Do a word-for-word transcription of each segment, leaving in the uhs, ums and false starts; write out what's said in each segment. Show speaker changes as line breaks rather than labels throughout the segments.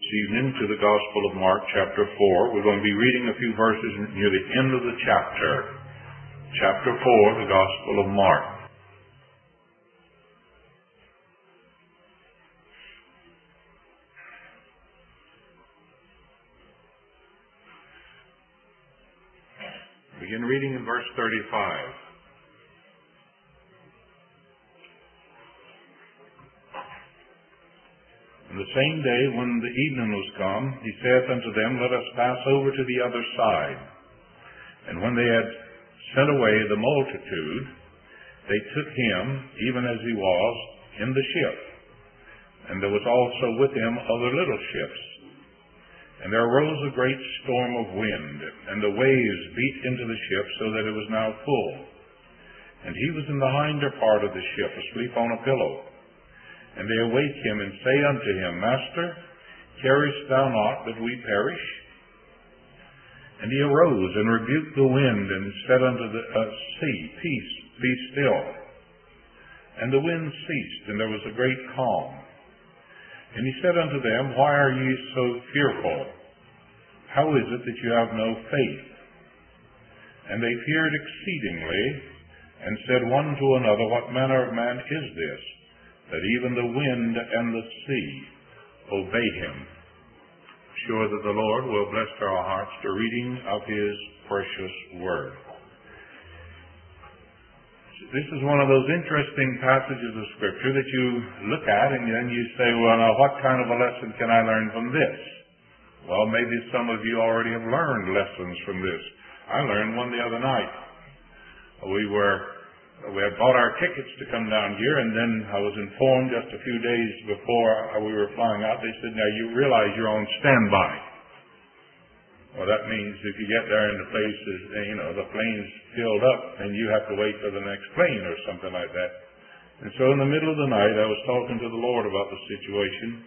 this evening to the Gospel of Mark, chapter four. We're going to be reading a few verses near the end of the chapter. Chapter four, the Gospel of Mark. Begin reading in verse thirty-five. And the same day, when the evening was come, he saith unto them, Let us pass over to the other side. And when they had sent away the multitude, they took him, even as he was, in the ship. And there was also with him other little ships. And there arose a great storm of wind, and the waves beat into the ship, so that it was now full. And he was in the hinder part of the ship, asleep on a pillow. And they awake him, and say unto him, Master, carest thou not that we perish? And he arose, and rebuked the wind, and said unto the uh, sea, Peace, be still. And the wind ceased, and there was a great calm. And he said unto them, Why are ye so fearful? How is it that you have no faith? And they feared exceedingly, and said one to another, What manner of man is this, that even the wind and the sea obey him? Sure that the Lord will bless our hearts to reading of his precious word. This is one of those interesting passages of Scripture that you look at and then you say, well, now what kind of a lesson can I learn from this? Well, maybe some of you already have learned lessons from this. I learned one the other night. We were, we had bought our tickets to come down here, and then I was informed just a few days before we were flying out, they said, now you realize you're on standby. Well, that means if you get there and the place is, you know, the plane's filled up, and you have to wait for the next plane or something like that. And so in the middle of the night, I was talking to the Lord about the situation,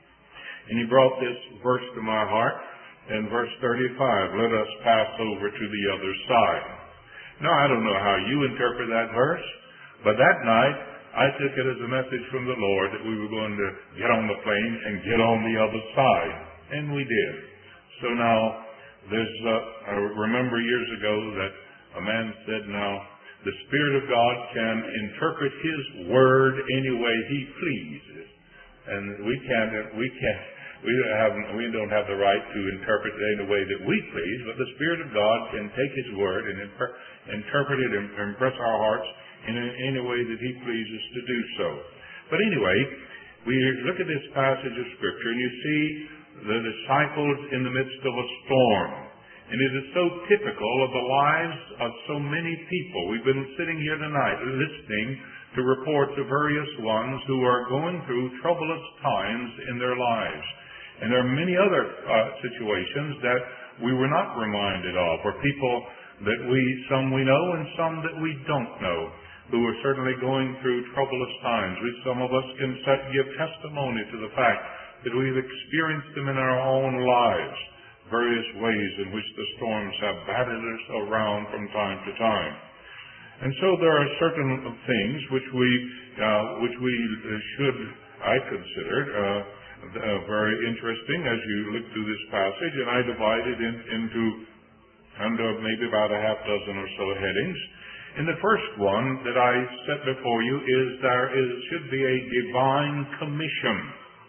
and he brought this verse to my heart in verse thirty-five, let us pass over to the other side. Now, I don't know how you interpret that verse, but that night, I took it as a message from the Lord that we were going to get on the plane and get on the other side. And we did. So now, There's, uh, I remember years ago that a man said, now, the Spirit of God can interpret His Word any way He pleases. And we can't, we can't, we don't have, we don't have the right to interpret it any way that we please, but the Spirit of God can take His Word and imper- interpret it and impress our hearts in any way that He pleases to do so. But anyway, we look at this passage of Scripture and you see the disciples in the midst of a storm. And it is so typical of the lives of so many people. We've been sitting here tonight listening to reports of various ones who are going through troublous times in their lives. And there are many other uh, situations that we were not reminded of, or people that we, some we know and some that we don't know, who are certainly going through troublous times. We, some of us can set, give testimony to the fact that we've experienced them in our own lives, various ways in which the storms have battered us around from time to time. And so there are certain things which we uh, which we should, I consider, uh, uh, very interesting as you look through this passage, and I divide it in, into under maybe about a half dozen or so headings. And the first one that I set before you is there is should be a divine commission.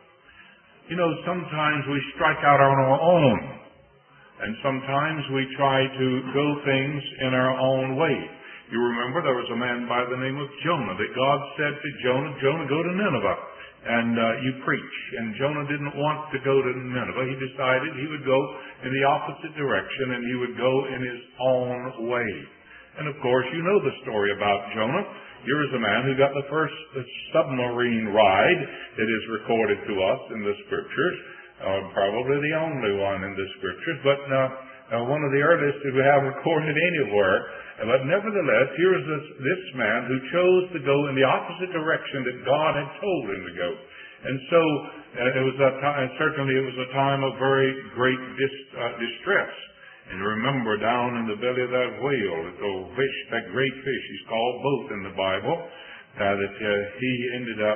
You know, sometimes we strike out on our own, and sometimes we try to go things in our own way. You remember there was a man by the name of Jonah that God said to Jonah, Jonah, go to Nineveh and uh, you preach. And Jonah didn't want to go to Nineveh. He decided he would go in the opposite direction and he would go in his own way. And of course, you know the story about Jonah. Here is a man who got the first submarine ride that is recorded to us in the Scriptures, uh, probably the only one in the Scriptures, but uh, uh, one of the earliest that we have recorded anywhere. But nevertheless, here is this, this man who chose to go in the opposite direction that God had told him to go. And so uh, it was a time, certainly it was a time of very great dis, uh, distress. And remember, down in the belly of that whale, that old fish, that great fish, he's called both in the Bible, uh, that uh, he ended up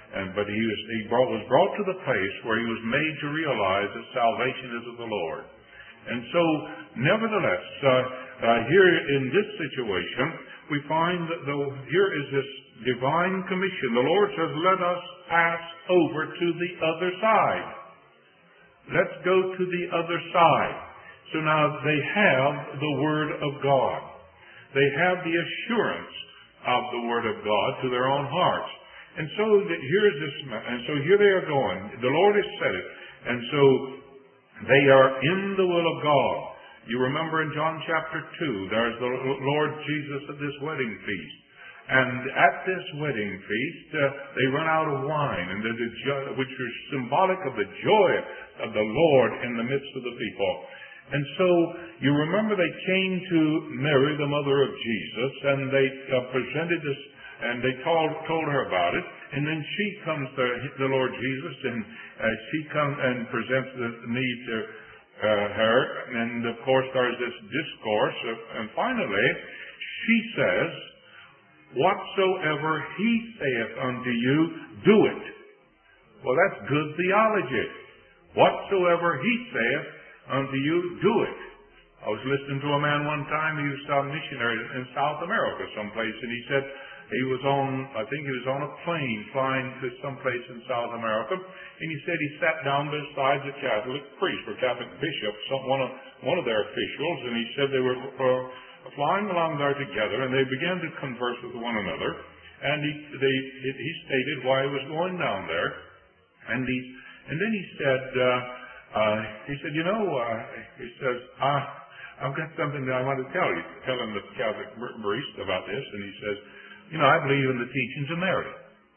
and but he was he brought, was brought to the place where he was made to realize that salvation is of the Lord. And so, nevertheless, uh, uh, here in this situation, we find that the, here is this divine commission. The Lord says, let us pass over to the other side. Let's go to the other side. So now they have the Word of God. They have the assurance of the Word of God to their own hearts. And so that here's this, and so here they are going. The Lord has said it. And so they are in the will of God. You remember in John chapter two, there's the Lord Jesus at this wedding feast. And at this wedding feast, uh, they run out of wine, and the, the jo- which was symbolic of the joy of the Lord in the midst of the people. And so, you remember they came to Mary, the mother of Jesus, and they uh, presented this, and they told, told her about it. And then she comes to the Lord Jesus, and uh, she comes and presents the need to uh, her. And of course, there's this discourse. Of, and finally, she says, whatsoever he saith unto you, do it. Well, that's good theology. Whatsoever he saith unto you, do it. I was listening to a man one time, he was a missionary in South America someplace, and he said he was on, I think he was on a plane flying to someplace in South America, and he said he sat down beside the Catholic priest or Catholic bishop, some, one, of, one of their officials, and he said they were uh, flying along there together, and they began to converse with one another, and he, they, he stated why he was going down there, and he, and then he said, uh, uh, he said, you know, uh, he says, ah, I've got something that I want to tell you, telling the Catholic priest about this, and he says, you know, I believe in the teachings of Mary.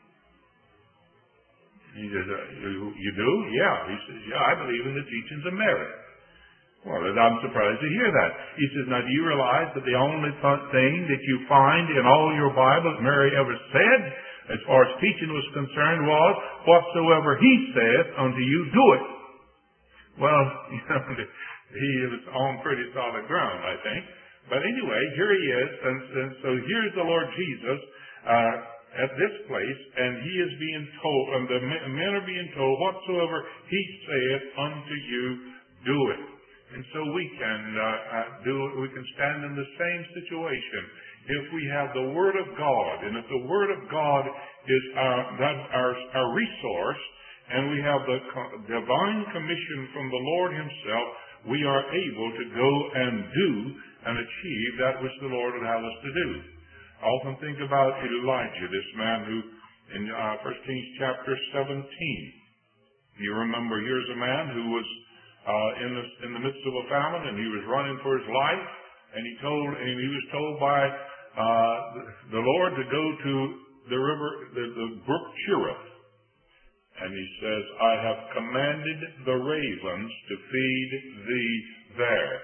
He says, uh, you, you do? Yeah. He says, yeah, I believe in the teachings of Mary. Well, I'm surprised to hear that. He says, now do you realize that the only thing that you find in all your Bible that Mary ever said, as far as teaching was concerned, was, whatsoever he saith unto you, do it. Well, you know, he was on pretty solid ground, I think. But anyway, here he is, and, and so here's the Lord Jesus uh, at this place, and he is being told, and the men are being told, whatsoever he saith unto you, do it. And so we can uh, uh, do it. We can stand in the same situation if we have the Word of God, and if the Word of God is our, that our, our resource, and we have the divine commission from the Lord Himself, we are able to go and do and achieve that which the Lord would have us to do. I often think about Elijah, this man who, in uh, First Kings chapter seventeen, you remember here's a man who was uh, in the in the midst of a famine, and he was running for his life, and he told, and he was told by uh, the, the Lord to go to the river, the, the brook Cherith. And he says, I have commanded the ravens to feed thee there.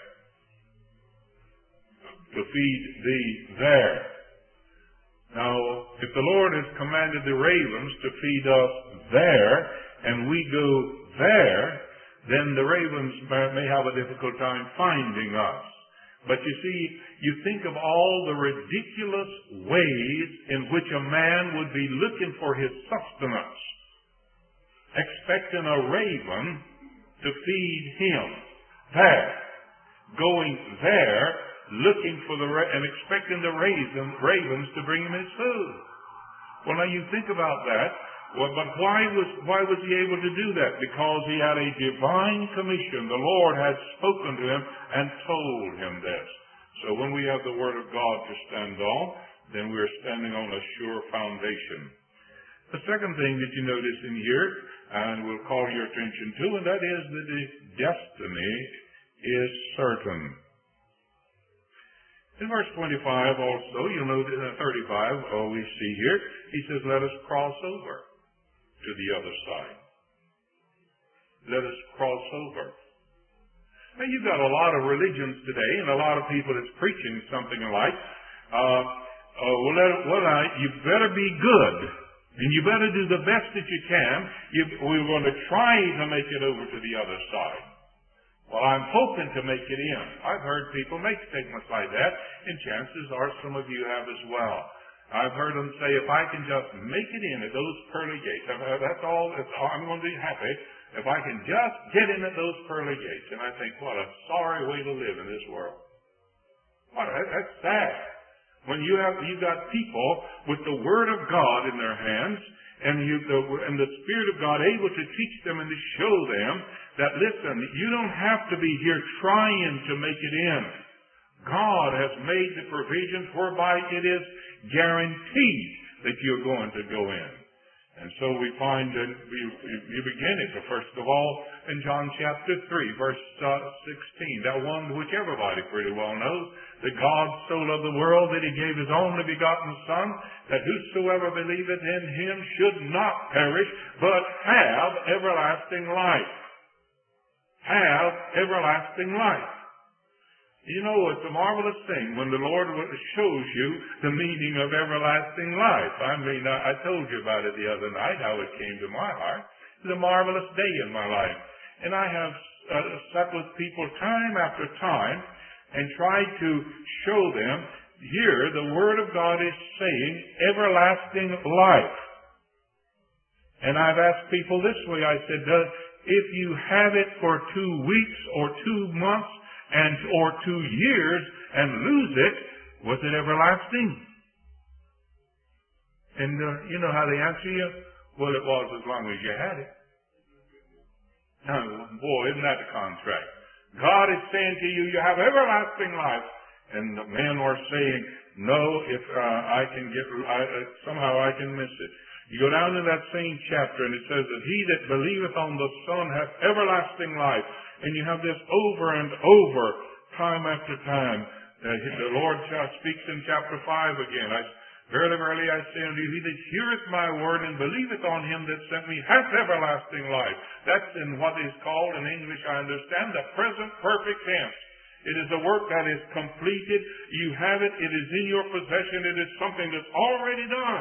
To feed thee there. Now, if the Lord has commanded the ravens to feed us there, and we go there, then the ravens may have a difficult time finding us. But you see, you think of all the ridiculous ways in which a man would be looking for his sustenance, expecting a raven to feed him there, going there, looking for the ra- and expecting the raven, ravens to bring him his food. Well, now you think about that. Well, but why was why was he able to do that? Because he had a divine commission. The Lord had spoken to him and told him this. So when we have the Word of God to stand on, then we're standing on a sure foundation. The second thing that you notice in here, and we'll call your attention to, and that is that the destiny is certain. In verse twenty-five also, you'll note in thirty-five, oh, we see here, he says, let us cross over to the other side. Let us cross over. Now, you've got a lot of religions today, and a lot of people that's preaching something like, uh, uh, well, let, well, uh, you better be good. And you better do the best that you can. You, we're going to try to make it over to the other side. Well, I'm hoping to make it in. I've heard people make statements like that, and chances are some of you have as well. I've heard them say, if I can just make it in at those pearly gates, that's all, that's all I'm going to be happy. If I can just get in at those pearly gates. And I think, what a sorry way to live in this world. What, that's sad. When you have, you've got people with the Word of God in their hands, and you, the, and the Spirit of God able to teach them and to show them that, listen, you don't have to be here trying to make it in. God has made the provisions whereby it is guaranteed that you're going to go in. And so we find that we, you begin it, first of all, in John chapter three, verse uh, sixteen. That one which everybody pretty well knows, that God so loved the world that He gave His only begotten Son, that whosoever believeth in Him should not perish, but have everlasting life. Have everlasting life. You know, it's a marvelous thing when the Lord shows you the meaning of everlasting life. I mean, I told you about it the other night, how it came to my heart. It's a marvelous day in my life. And I have uh, sat with people time after time and tried to show them, here the Word of God is saying everlasting life. And I've asked people this way, I said, if you have it for two weeks or two months, and or two years and lose it, was it everlasting? And uh, you know how they answer you? Well, it was as long as you had it. Now, boy, isn't that a contract? God is saying to you, you have everlasting life. And the men were saying, no, if uh, I can get, I, uh, somehow I can miss it. You go down to that same chapter and it says that he that believeth on the Son hath everlasting life. And you have this over and over, time after time. Uh, the Lord speaks in chapter five again. I, verily, verily, I say unto you, he that heareth my word and believeth on him that sent me hath everlasting life. That's in what is called, in English I understand, the present perfect tense. It is a work that is completed. You have it. It is in your possession. It is something that's already done.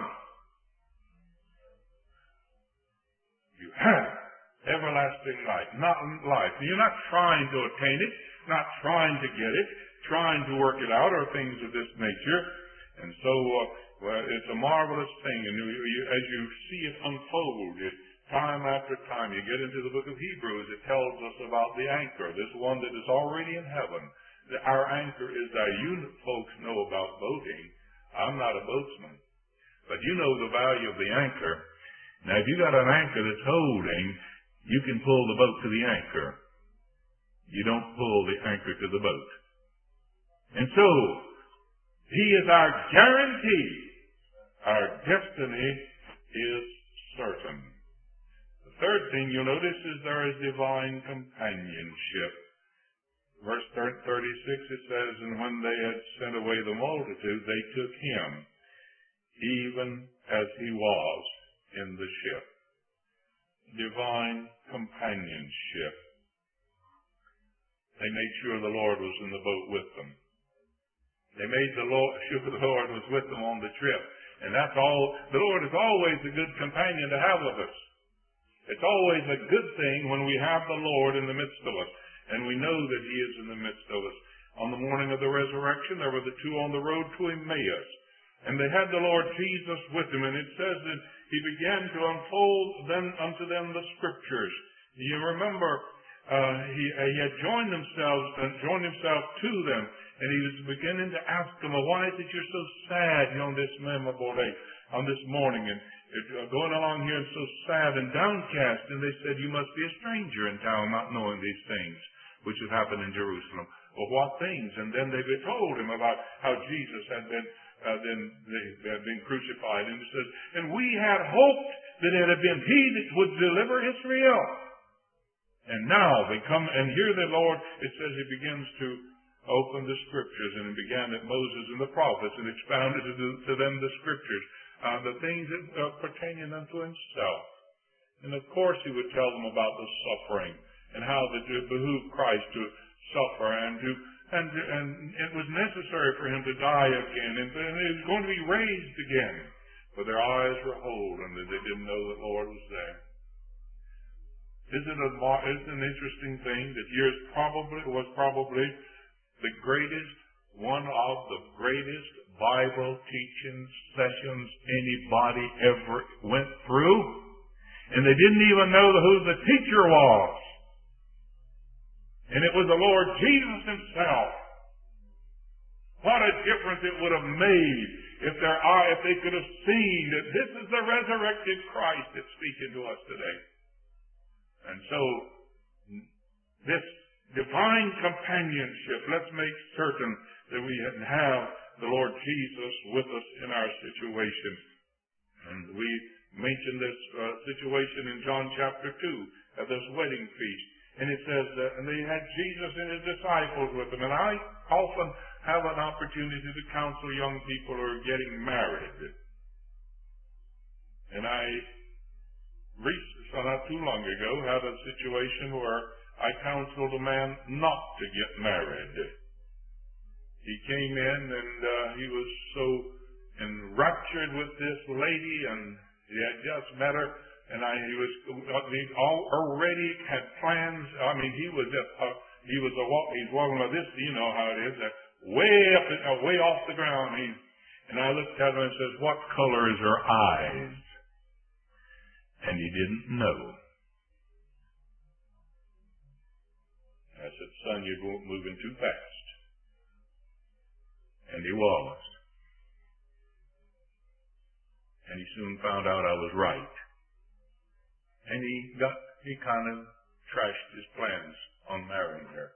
You have it. Everlasting life, not life. You're not trying to attain it, not trying to get it, trying to work it out, or things of this nature. And so, uh, well, it's a marvelous thing. And you, you, as you see it unfold, it, time after time, you get into the book of Hebrews, it tells us about the anchor, this one that is already in heaven. Our anchor is there. You folks know about boating. I'm not a boatsman. But you know the value of the anchor. Now, if you got an anchor that's holding, you can pull the boat to the anchor. You don't pull the anchor to the boat. And so, He is our guarantee. Our destiny is certain. The third thing you'll notice is there is divine companionship. Verse thirty-six, it says, and when they had sent away the multitude, they took Him, even as He was in the ship. Divine companionship. They made sure the Lord was in the boat with them. They made the Lord, sure the Lord was with them on the trip. And that's all. The Lord is always a good companion to have with us. It's always a good thing when we have the Lord in the midst of us. And we know that He is in the midst of us. On the morning of the resurrection, there were the two on the road to Emmaus. And they had the Lord Jesus with them. And it says that He began to unfold then unto them the Scriptures. You remember, uh, he, he had joined themselves and joined himself to them, and he was beginning to ask them, well, why is it you're so sad on this memorable day, on this morning, and uh, going along here and so sad and downcast? And they said, you must be a stranger in town, not knowing these things which have happened in Jerusalem. Well, what things? And then they told him about how Jesus had been Uh, then they, they had been crucified. And it says, and we had hoped that it had been He that would deliver Israel. And now they come, and here the Lord, it says He begins to open the Scriptures, and He began at Moses and the prophets, and expounded to, to them the Scriptures, uh, the things that uh, pertaining unto Himself. And of course He would tell them about the suffering, and how it behooved Christ to suffer, and to And, and it was necessary for Him to die again, and, and He was going to be raised again. But their eyes were holden, and they didn't know the Lord was there. Isn't it, isn't it an interesting thing that yours probably was probably the greatest, one of the greatest Bible teaching sessions anybody ever went through, and they didn't even know who the teacher was. And it was the Lord Jesus himself. What a difference it would have made if their eye, if they could have seen that this is the resurrected Christ that's speaking to us today. And so, this divine companionship, let's make certain that we have the Lord Jesus with us in our situation. And we mentioned this uh, situation in John chapter two at this wedding feast. And it says that and they had Jesus and his disciples with them. And I often have an opportunity to counsel young people who are getting married. And I, recently, not too long ago, had a situation where I counseled a man not to get married. He came in and uh, he was so enraptured with this lady, and he had just met her, and I, he was he already had plans. I mean, he was just uh, he was a walk. He's walking like this. You know how it is. Uh, way up, uh, way off the ground. He and I looked at him and says, "What color is her eyes?" And he didn't know. I said, "Son, you're moving too fast." And he was. And he soon found out I was right. And he got, he kind of trashed his plans on marrying her.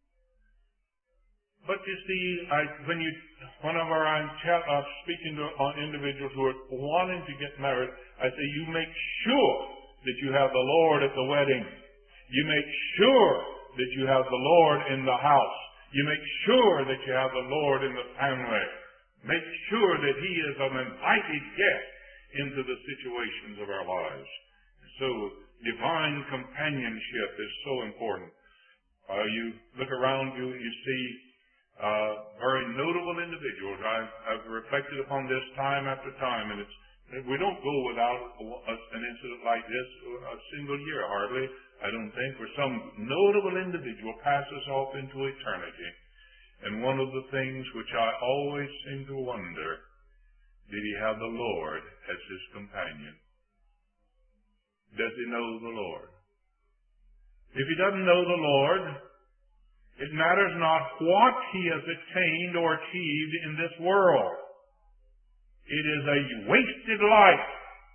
But you see, I, when you, whenever I'm uh, speaking to uh, individuals who are wanting to get married, I say, you make sure that you have the Lord at the wedding. You make sure that you have the Lord in the house. You make sure that you have the Lord in the family. Make sure that he is an invited guest into the situations of our lives. So, divine companionship is so important. Uh, you look around you and you see uh, very notable individuals. I've, I've reflected upon this time after time, and it's we don't go without a, an incident like this a single year, hardly, I don't think, where some notable individual passes off into eternity. And one of the things which I always seem to wonder, did he have the Lord as his companion? Does he know the Lord? If he doesn't know the Lord, it matters not what he has attained or achieved in this world. It is a wasted life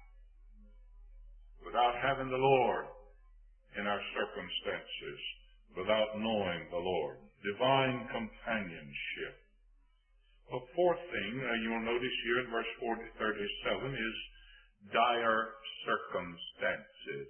without having the Lord in our circumstances, without knowing the Lord. Divine companionship. A fourth thing uh, you'll notice here in verse forty, thirty-seven is dire circumstances.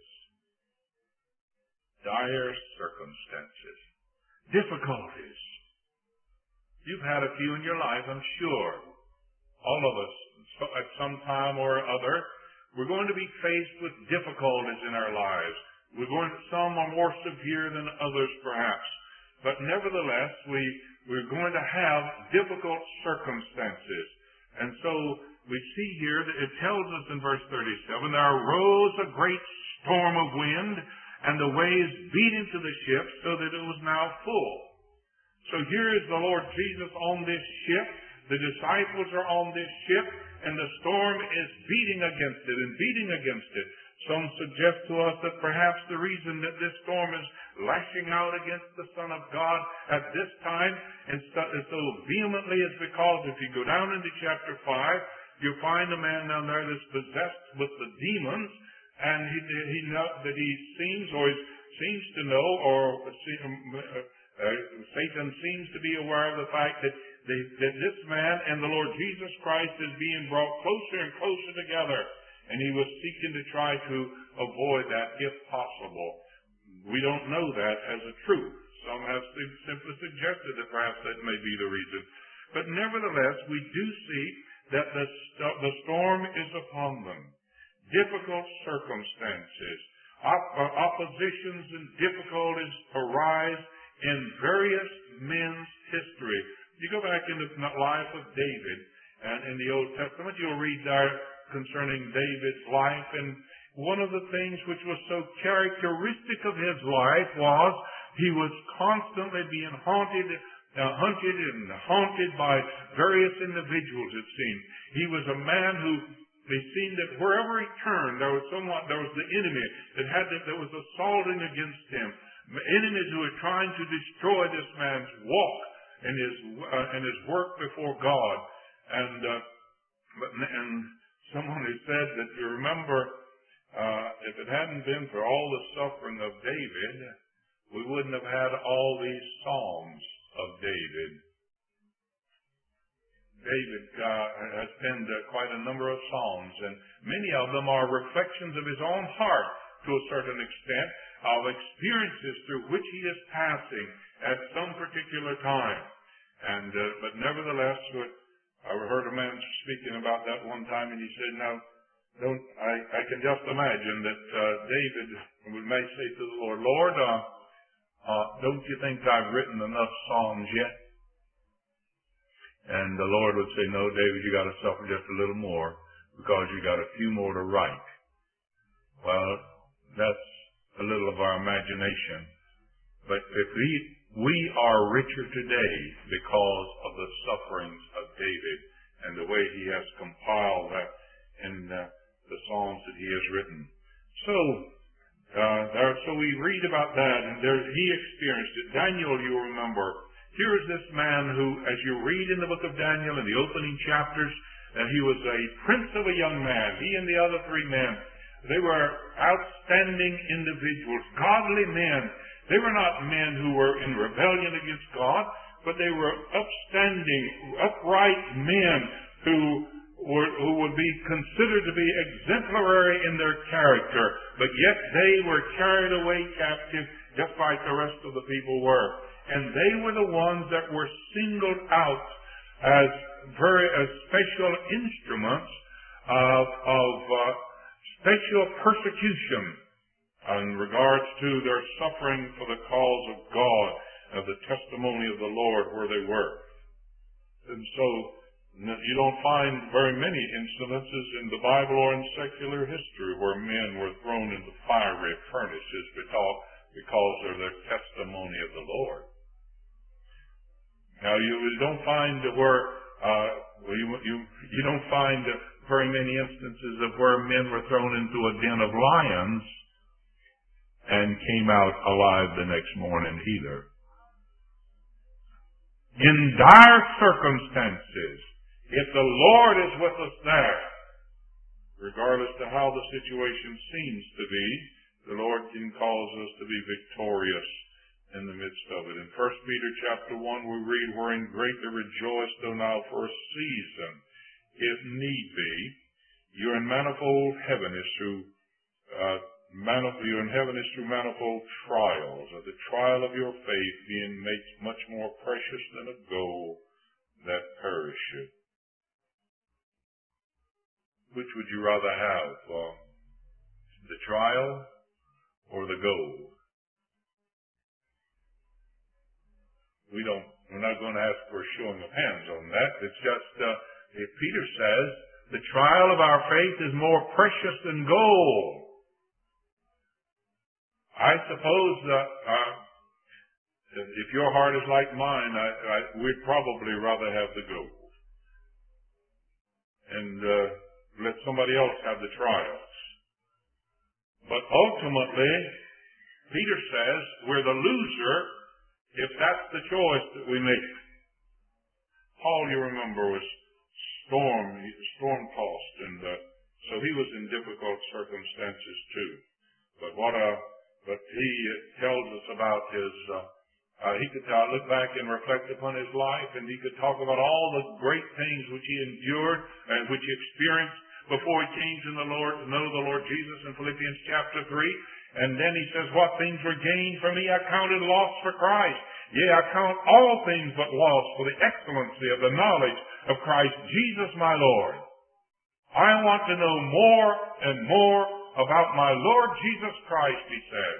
Dire circumstances. Difficulties. You've had a few in your life, I'm sure. All of us, at some time or other, we're going to be faced with difficulties in our lives. We're going to, some are more severe than others, perhaps. But nevertheless, we, we're going to have difficult circumstances. And so we see here that it tells us in verse thirty-seven, there arose a great storm of wind, and the waves beat into the ship so that it was now full. So here is the Lord Jesus on this ship. The disciples are on this ship, and the storm is beating against it and beating against it. Some suggest to us that perhaps the reason that this storm is lashing out against the Son of God at this time and so, so vehemently is because if you go down into chapter five, you'll find a man down there that's possessed with the demons, and he, he know, that he seems or he seems to know, or uh, uh, Satan seems to be aware of the fact that, the, that this man and the Lord Jesus Christ is being brought closer and closer together. And he was seeking to try to avoid that if possible. We don't know that as a truth. Some have simply suggested that perhaps that may be the reason. But nevertheless, we do see that the, st- the storm is upon them. Difficult circumstances. Op- uh, oppositions and difficulties arise in various men's history. You go back in the life of David, and in the Old Testament, you'll read there concerning David's life, and one of the things which was so characteristic of his life was he was constantly being haunted uh, hunted and haunted by various individuals, it seemed. He was a man who, they seemed that wherever he turned, there was someone, there was the enemy that had to, that was assaulting against him. Enemies who were trying to destroy this man's walk and his uh, and his work before God. And uh, but and someone has said that, you remember, uh, if it hadn't been for all the suffering of David, we wouldn't have had all these Psalms of David. David uh, has penned uh, quite a number of Psalms, and many of them are reflections of his own heart to a certain extent, of experiences through which he is passing at some particular time. And uh, but nevertheless, I heard a man speaking about that one time, and he said, "Now, don't I, I can just imagine that uh, David may say to the Lord, Lord, uh, uh, don't you think I've written enough Psalms yet?" And the Lord would say, "No, David, you got to suffer just a little more, because you got a few more to write." Well, that's a little of our imagination. But if we, we are richer today because of the sufferings of David and the way he has compiled that in uh, the Psalms that he has written. So, uh, there, so we read about that, and there, he experienced it. Daniel, you remember, here is this man who, as you read in the book of Daniel in the opening chapters, that he was a prince of a young man. He and the other three men, they were outstanding individuals, godly men. They were not men who were in rebellion against God, but they were upstanding, upright men who were, who would be considered to be exemplary in their character, but yet they were carried away captive just like the rest of the people were. And they were the ones that were singled out as very as special instruments of, of uh, special persecution in regards to their suffering for the cause of God, of the testimony of the Lord where they were. And so you don't find very many incidences in the Bible or in secular history where men were thrown into fiery furnaces because of their testimony of the Lord. Now you don't find where uh, you, you you don't find very many instances of where men were thrown into a den of lions and came out alive the next morning either. In dire circumstances, if the Lord is with us there, regardless to how the situation seems to be, the Lord can cause us to be victorious in the midst of it. In First Peter chapter one, we read, "Wherein greatly rejoice, though now for a season, if need be, you're in manifold heaviness through uh, manifold, you're in heaviness through manifold trials, of the trial of your faith being made much more precious than a gold that perisheth." Which would you rather have, uh, the trial or the gold? We don't. We're not going to ask for a showing of hands on that. It's just, uh, if Peter says, the trial of our faith is more precious than gold. I suppose that uh, if your heart is like mine, I, I, we'd probably rather have the gold and uh, let somebody else have the trials. But ultimately, Peter says we're the loser if that's the choice that we make. Paul, you remember, was storm, storm tossed, and uh, so he was in difficult circumstances too. But what a, but he tells us about his. Uh, uh, he could uh, look back and reflect upon his life, and he could talk about all the great things which he endured and which he experienced before he came to the Lord, to know the Lord Jesus in Philippians chapter three. And then he says, "What things were gained for me, I counted loss for Christ. Yea, I count all things but loss for the excellency of the knowledge of Christ Jesus my Lord. I want to know more and more about my Lord Jesus Christ," he said.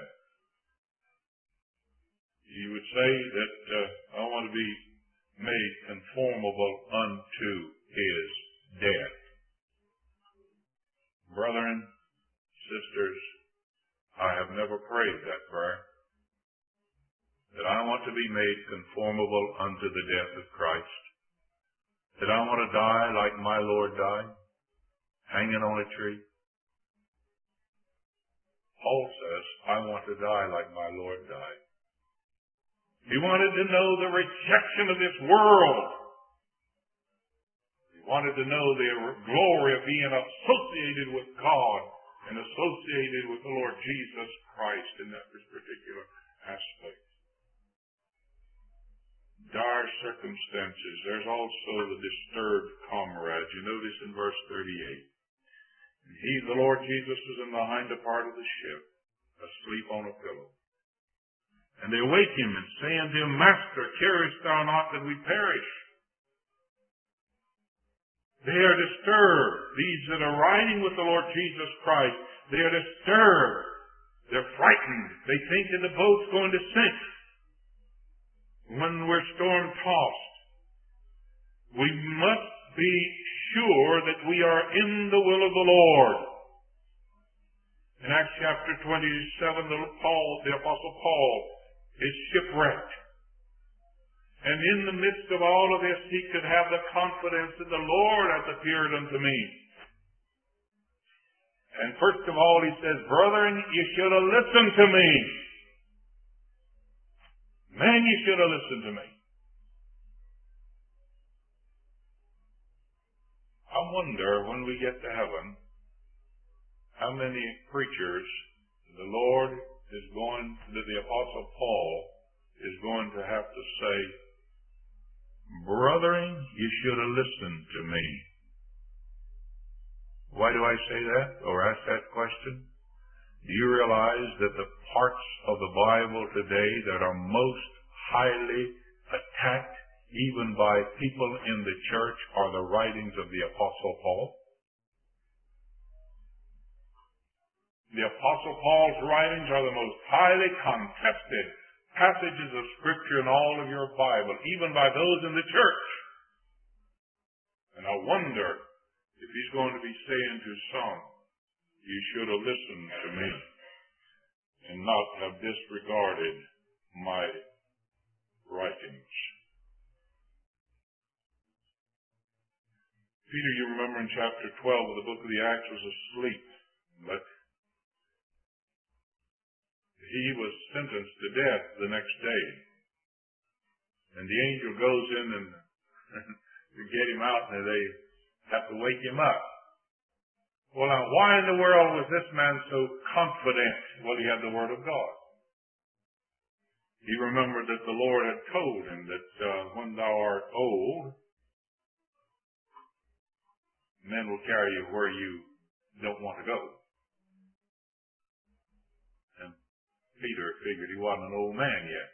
He would say that uh, I want to be made conformable unto his death. Brethren, sisters, I have never prayed that prayer. that I want to be made conformable unto the death of Christ, that I want to die like my Lord died, hanging on a tree. Paul says, I want to die like my Lord died. He wanted to know the rejection of this world. He wanted to know the glory of being associated with God and associated with the Lord Jesus Christ in that particular aspect. Dire circumstances. There's also the disturbed comrade. You notice in verse thirty-eight. He, the Lord Jesus, was in the hinder part of the ship, asleep on a pillow. And they awake him and say unto him, Master, carest thou not that we perish? They are disturbed. These that are riding with the Lord Jesus Christ, they are disturbed. They're frightened. They think that the boat's going to sink. When we're storm-tossed, we must be sure that we are in the will of the Lord. In Acts chapter twenty-seven, the, Paul, the Apostle Paul is shipwrecked. And in the midst of all of this, he could have the confidence that the Lord hath appeared unto me. And first of all, he says, Brethren, you should have listened to me. Man, you should have listened to me. I wonder when we get to heaven, how many preachers the Lord is going, that the Apostle Paul is going to have to say, Brethren, you should have listened to me. Why do I say that or ask that question? Do you realize that the parts of the Bible today that are most highly attacked even by people in the church are the writings of the Apostle Paul? The Apostle Paul's writings are the most highly contested passages of Scripture in all of your Bible, even by those in the church. And I wonder if he's going to be saying to some, you should have listened to me and not have disregarded my writings. Peter, you remember in chapter twelve of the book of the Acts, was asleep, but he was sentenced to death the next day. And the angel goes in and to get him out, and they have to wake him up. Well, now, why in the world was this man so confident? Well, he had the Word of God. He remembered that the Lord had told him that uh, when thou art old, men will carry you where you don't want to go. And Peter figured he wasn't an old man yet.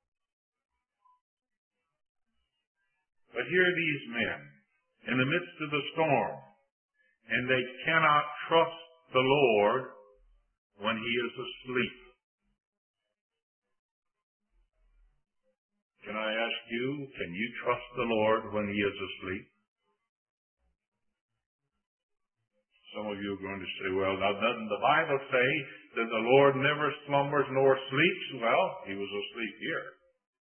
But here are these men in the midst of the storm, and they cannot trust the Lord when he is asleep. Can I ask you, can you trust the Lord when he is asleep? Some of you are going to say, well, now doesn't the Bible say that the Lord never slumbers nor sleeps? Well, he was asleep here.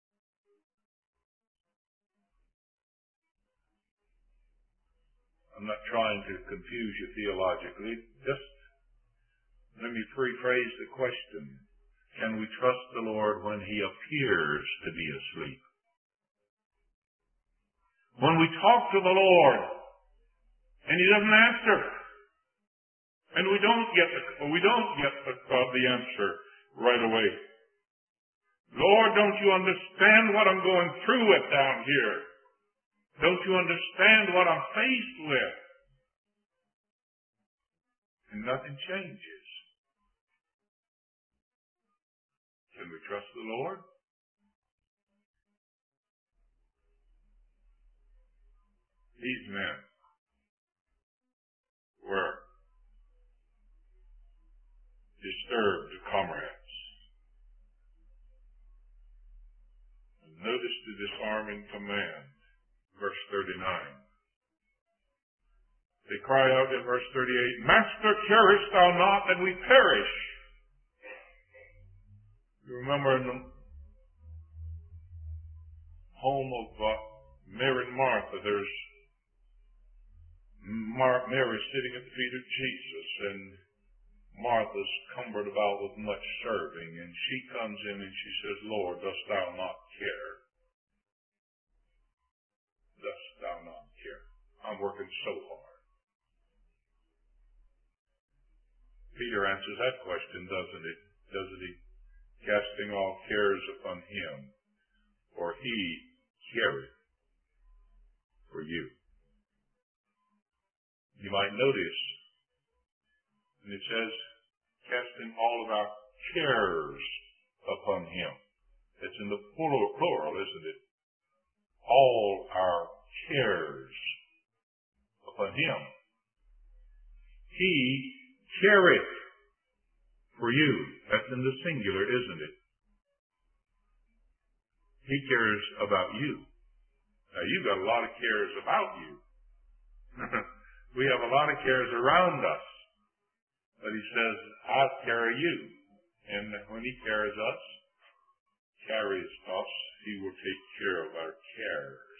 I'm not trying to confuse you theologically. Just let me rephrase the question. Can we trust the Lord when he appears to be asleep? When we talk to the Lord and he doesn't answer, and we don't get the, we don't get the, uh, the answer right away. Lord, don't you understand what I'm going through with down here? Don't you understand what I'm faced with? And nothing changes. Can we trust the Lord? These men were disturbed comrades. And notice the disarming command, verse thirty-nine. They cry out in verse thirty-eight, Master, carest thou not that we perish? You remember in the home of uh, Mary and Martha. There's Mar- Mary sitting at the feet of Jesus, and Martha's cumbered about with much serving, and she comes in and she says, Lord, dost thou not care? Dost thou not care? I'm working so hard. Peter answers that question, doesn't it? Doesn't he? Casting all cares upon him, for he careth for you. You might notice, and it says, casting all of our cares upon him. It's in the plural, plural, isn't it? All our cares upon him. He careth for you. That's in the singular, isn't it? He cares about you. Now, you've got a lot of cares about you. We have a lot of cares around us. But he says, I'll carry you. And when he carries us, carries us, he will take care of our cares.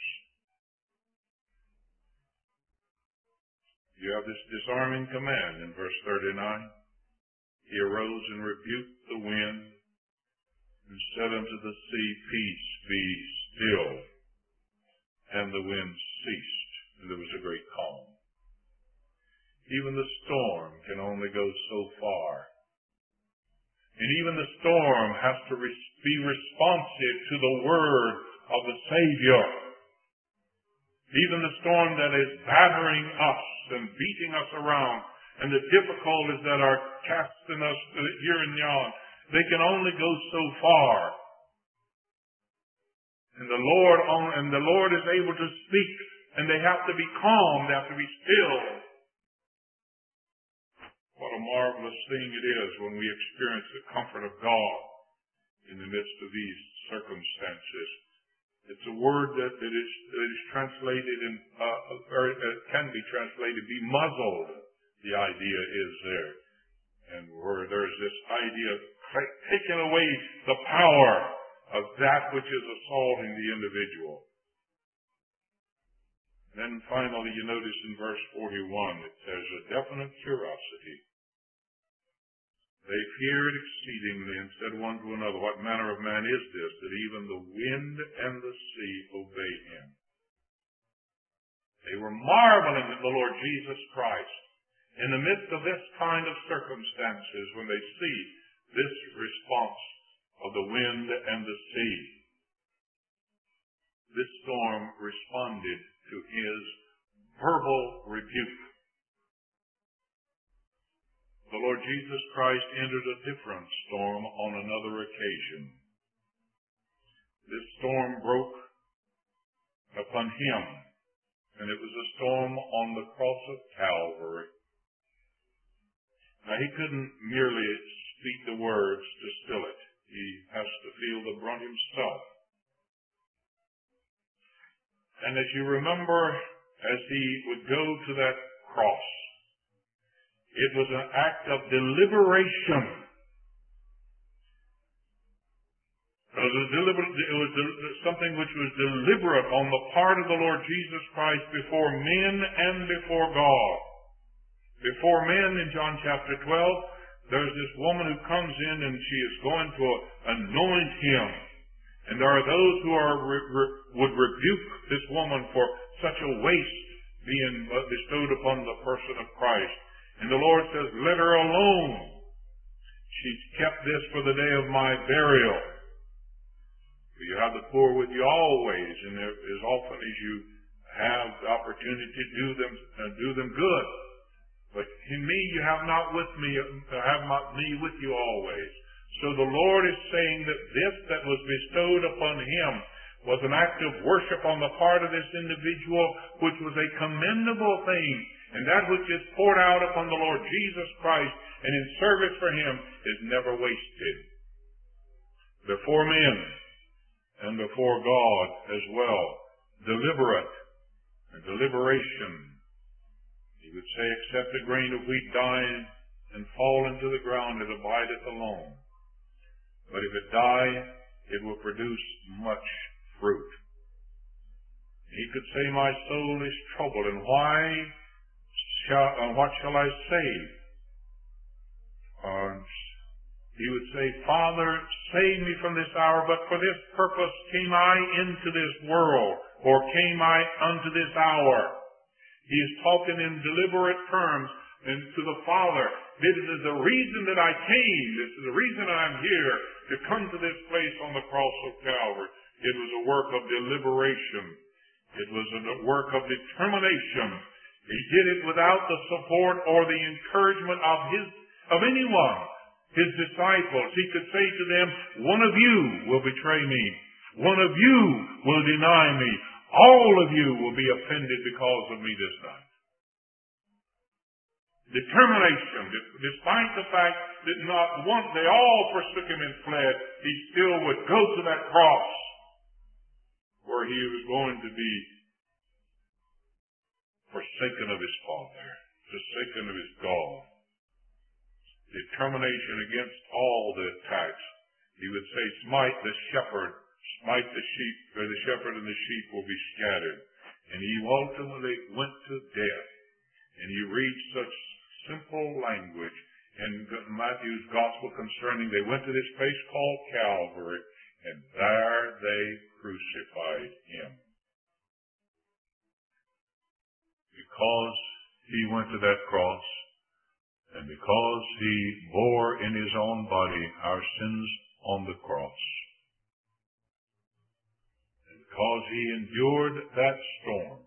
You have this disarming command in verse thirty-nine. He arose and rebuked the wind and said unto the sea, Peace, be still. And the wind ceased, and there was a great calm. Even the storm can only go so far. And even the storm has to re- be responsive to the word of the Savior. Even the storm that is battering us and beating us around, and the difficulties that are casting us here and yon, they can only go so far. And the Lord, and the Lord is able to speak, and they have to be calm, they have to be still. What a marvelous thing it is when we experience the comfort of God in the midst of these circumstances. It's a word that, that, is, that is translated in, uh, or it can be translated, be muzzled. The idea is there. And where there's this idea of taking away the power of that which is assaulting the individual. Then finally, you notice in verse forty-one, it says, a definite curiosity. They feared exceedingly and said one to another, what manner of man is this, that even the wind and the sea obey him? They were marveling at the Lord Jesus Christ in the midst of this kind of circumstances when they see this response of the wind and the sea. This storm responded to his verbal rebuke. The Lord Jesus Christ entered a different storm on another occasion. This storm broke upon him, and it was a storm on the cross of Calvary. Now, he couldn't merely speak the words to still it. He has to feel the brunt himself. And as you remember, as he would go to that cross, it was an act of deliberation. It was, a deliberate, it was something which was deliberate on the part of the Lord Jesus Christ before men and before God. Before men, in John chapter twelve, there's this woman who comes in and she is going to anoint him. And there are those who are re- re- would rebuke this woman for such a waste being bestowed upon the person of Christ. And the Lord says, let her alone. She's kept this for the day of my burial. You have the poor with you always, and as often as you have the opportunity to do them, uh, do them good. But in me you have not with me, have not me with you always. So the Lord is saying that this that was bestowed upon him was an act of worship on the part of this individual, which was a commendable thing. And that which is poured out upon the Lord Jesus Christ and in service for him is never wasted. Before men and before God as well, deliberate and deliberation. He would say, except a grain of wheat die and fall into the ground, it abideth alone. But if it die, it will produce much fruit. He could say, my soul is troubled, and why shall, uh, what shall I say? Or he would say, Father, save me from this hour, but for this purpose came I into this world, or came I unto this hour. He is talking in deliberate terms and to the Father. This is the reason that I came. This is the reason I'm here, to come to this place on the cross of Calvary. It was a work of deliberation. It was a work of determination. He did it without the support or the encouragement of his, of anyone, his disciples. He could say to them, one of you will betray me. One of you will deny me. All of you will be offended because of me this night. Determination, despite the fact that not one, they all forsook him and fled, he still would go to that cross where he was going to be forsaken of his Father, forsaken of his God. Determination against all the attacks. He would say, smite the shepherd, smite the sheep, or the shepherd and the sheep will be scattered. And he ultimately went to death. And you read such simple language in Matthew's gospel concerning, they went to this place called Calvary, and there they crucified him. Because he went to that cross, and because he bore in his own body our sins on the cross, and because he endured that storm,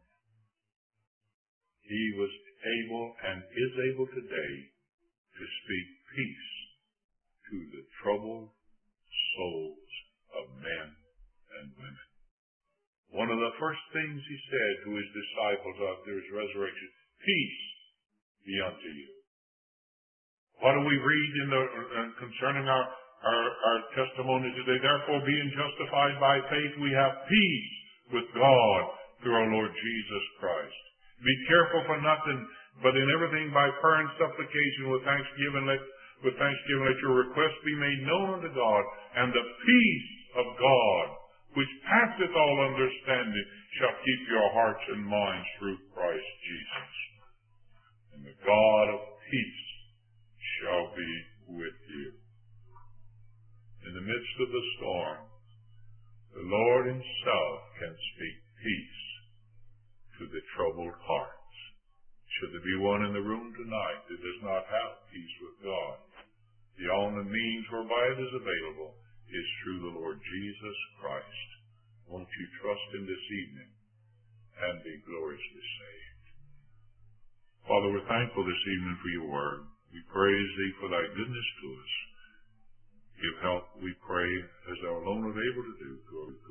he was able and is able today to speak peace to the troubled souls of men and women. One of the first things he said to his disciples after his resurrection, peace be unto you. What do we read in the, uh, concerning our, our, our testimony today? Therefore, being justified by faith, we have peace with God through our Lord Jesus Christ. Be careful for nothing, but in everything by prayer and supplication with thanksgiving, let, with thanksgiving let your requests be made known unto God, and the peace of God, which passeth all understanding, shall keep your hearts and minds through Christ Jesus. And the God of peace shall be with you. In the midst of the storm, the Lord himself can speak peace to the troubled hearts. Should there be one in the room tonight that does not have peace with God, the only means whereby it is available is through the Lord Jesus Christ. Won't you trust him this evening and be gloriously saved? Father, we're thankful this evening for your word. We praise thee for thy goodness to us. Give help, we pray, as thou alone art able to do.